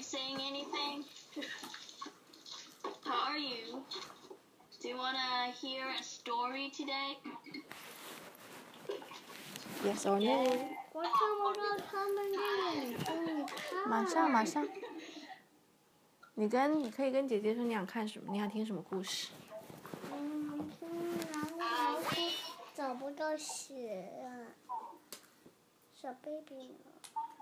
saying anything? How are you? Do you want to hear a story today? Yes or no? 我看不到他们的眼睛，你看。 马上。你可以跟姐姐说你想看什么，你想听什么故事？ 然后找不到血啊，小 baby 呢？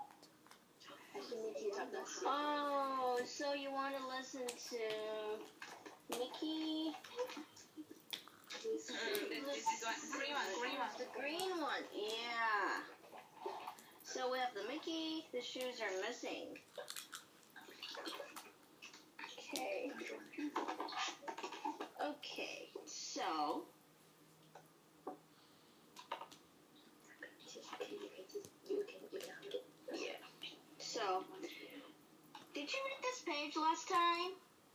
Oh, so you want to listen to Mickey? This green one. The green one, yeah. So we have the Mickey. The shoes are missing. Okay, so yeah. So did you read this page last time?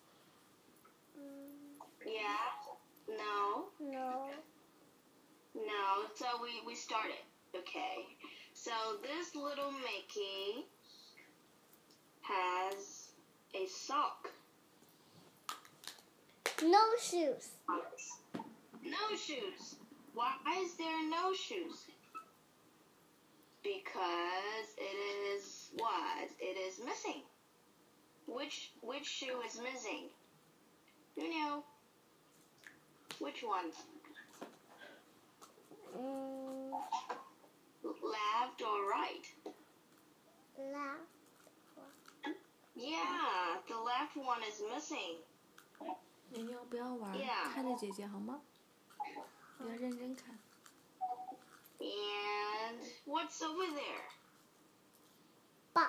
Yeah? No? No, so we started. Okay. So this little Mickey has a sock. No shoes. No shoes. Why is there no shoes? Because it is what? It is missing. Which shoe is missing? You know. Which one? Left or right? Left. Yeah, the left one is missing. 妞妞不要玩， Yeah. 看着姐姐好吗？你要认真看。 And what's over there? Box.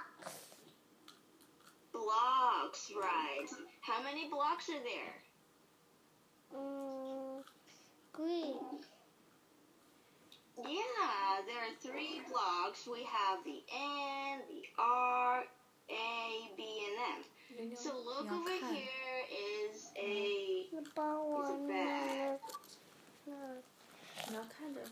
Blocks, right. How many blocks are there? Green. Yeah, there are 3 blocks. We have the N, the R, A, B, and M. So look over here is a bag. 你要看着。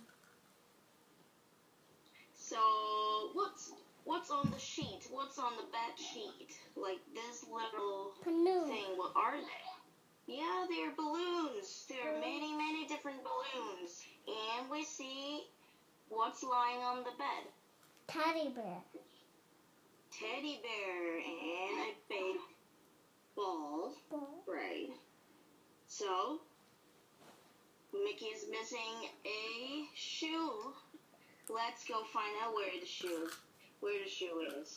So what's on the sheet? What's on the bed sheet? Like this little Balloon. thing. What are they? Yeah, they're balloons. There are many different balloons. And we see what's lying on the bed. Teddy bear. Teddy bear and a big ball. Right. So Mickey is missing a shoe. Let's go find out where the shoe is.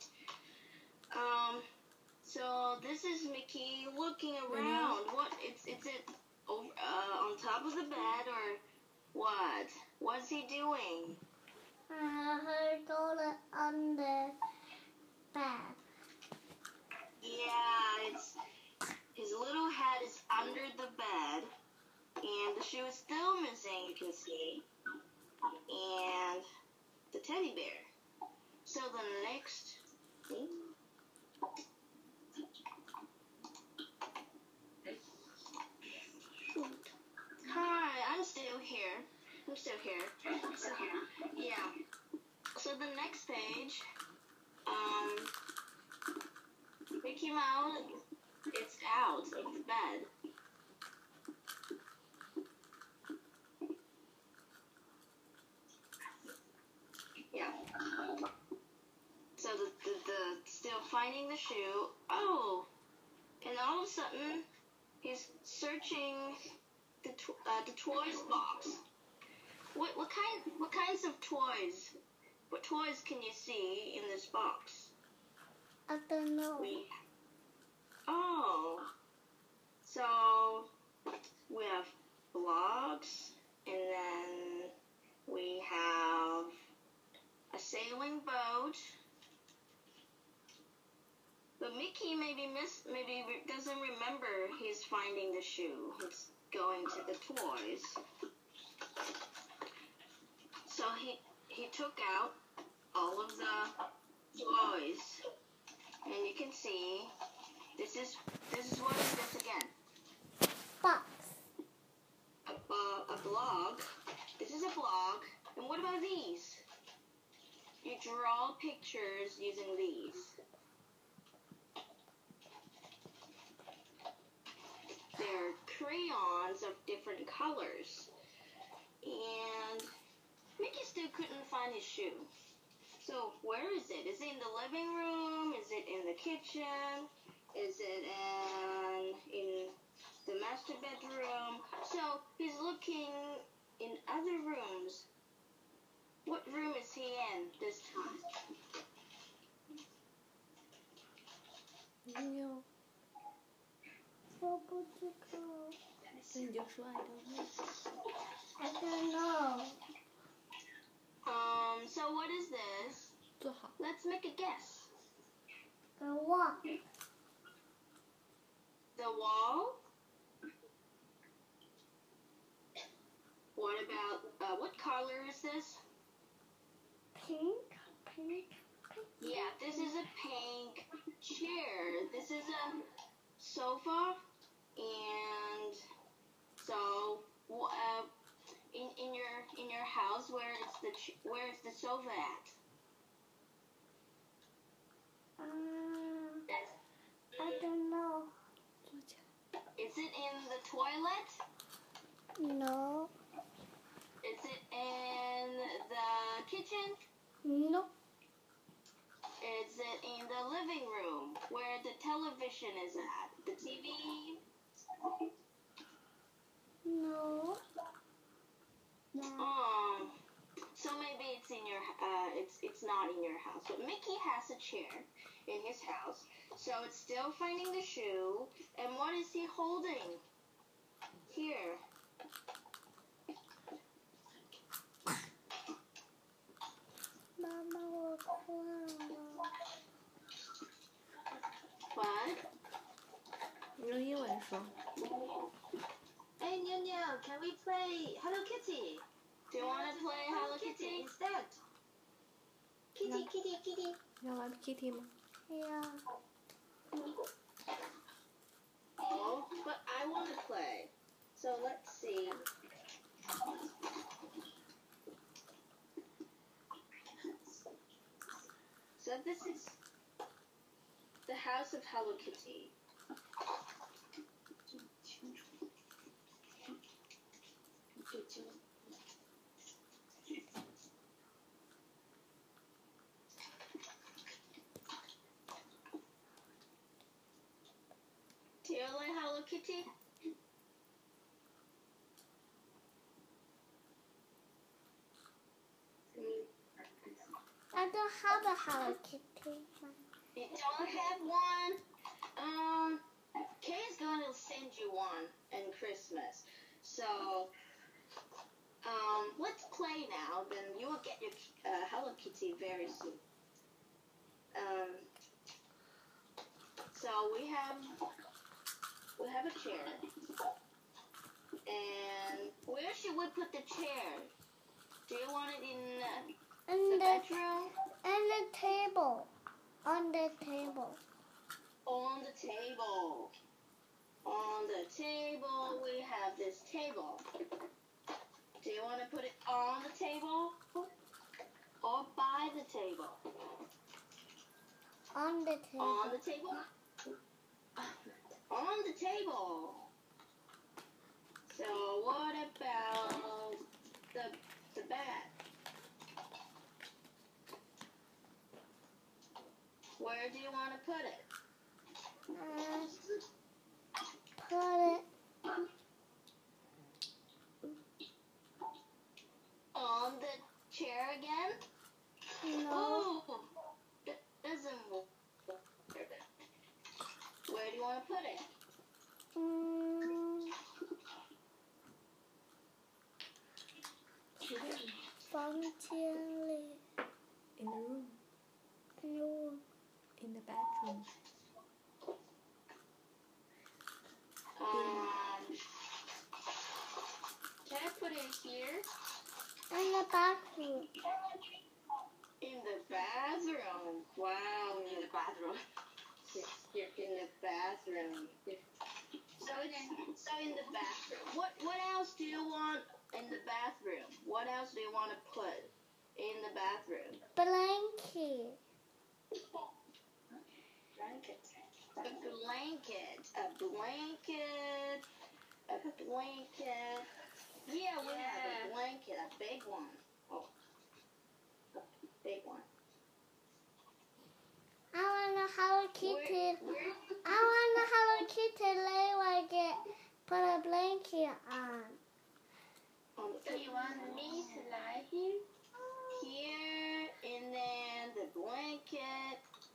So this is Mickey looking around. What? It's it over, on top of the bed or what? What's he doing? Her dollar on the bed. Yeah, his little head is under the bed, and the shoe is still missing. You can see, and the teddy bear. So the next thing. Hi, I'm still here. Yeah. So the next page, Mickey Mouse, it's out of the bed. Yeah. So the still finding the shoe. Oh, and all of a sudden, he's searching the toys box. What kinds of toys? What toys can you see in this box? I don't know. So we have blocks, and then we have a sailing boat. But Mickey maybe doesn't remember he's finding the shoe. He's going to the toys. So he took out all of the toys, and you can see this is what is this again? Box. A blog. This is a blog. And what about these? You draw pictures using these. of different colors. And Mickey still couldn't find his shoe. So where is it? Is it in the living room? Is it in the kitchen? Is it in the master bedroom? So he's looking in other rooms. What room is he in this time? 没有， 我不知道。 那你就说 I don't know。 I don't know. So what is this? 坐好。 Let's make a guess. The wall. The wall? What about, what color is this? Pink. Pink. Yeah, this is a pink chair. This is a sofa, and so in your house, where is the sofa at? I don't know. 坐起来。 Is it in the toilet? No. Is it in the kitchen? No. Is it in the living room where the television is at? The TV? No. So maybe it's in your it's not in your house. But Mickey has a chair in his house, so it's still finding the shoe. And what is he holding? Here. Mama, 我困了。 What? 你用英文说。 Hey, Nyonya, can we play Hello Kitty? Do you want to play Hello Kitty? instead? Kitty, kitty, kitty. 要玩 Kitty 吗？ Yeah. Oh, but I want to play. So let's see. So this is the house of Hello Kitty. Do you like Hello Kitty? I don't have a Hello Kitty. You don't have one? Kay is going to send you one in Christmas. So, let's play now. Then you will get your Hello Kitty very soon. So we have a chair. And where should we put the chair? Do you want it in the bedroom? And the table. On the table. On the table. On the table, we have this table. Do you want to put it on the table or by the table? On the table. On the table? On the table. So what about the bed? Where do you want to put it? Put it On the chair again? no. Oh, that doesn't work. Where do you want to put it? Mm, 房间里 In the room. No. In the bedroom. Can I put it here? In the bathroom. In the bathroom. Wow, in the bathroom. You're in the bathroom. So in the bathroom. What else do you want in the bathroom? What else do you want to put in the bathroom? Blanket. A blanket. A blanket. A blanket. Yeah, we have a blanket, a big one. Oh, a big one. I want a Hello Kitty. Where I want a Hello Kitty lay like it. Put a blanket on. So you want me to lie here? Here, and then the blanket.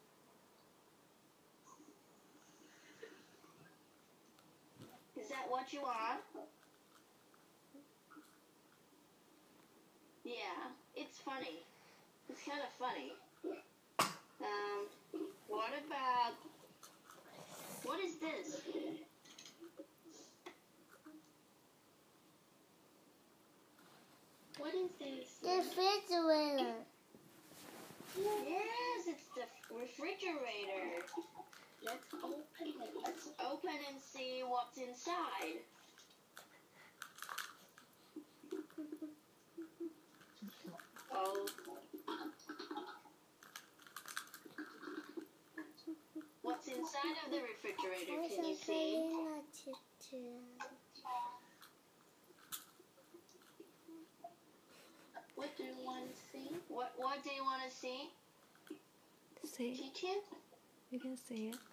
Is that what you want? Yeah, it's funny. It's kind of funny. What about... What is this? What is this? The refrigerator. Yes, it's the refrigerator. Let's open it. Let's open and see what's inside. Oh. What's inside of the refrigerator? Can you see? What do you want to see? What do you want to see? See it. Kitchen? You can see it.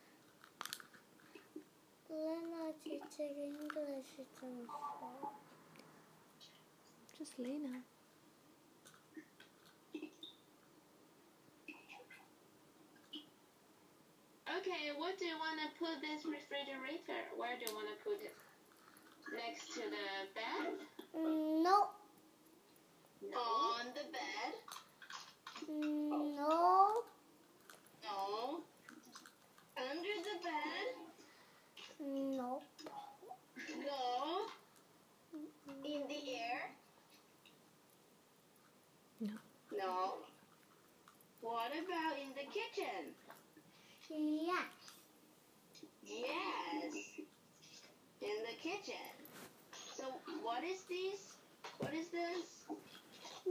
Lena teacher English is Just Lena. Okay, what do you want to put this refrigerator? Where do you want to put it? Next to the bed? No. On the bed? No. No. Under the bed? No. No. In the air? No. No. What about in the kitchen? Yes. Yes.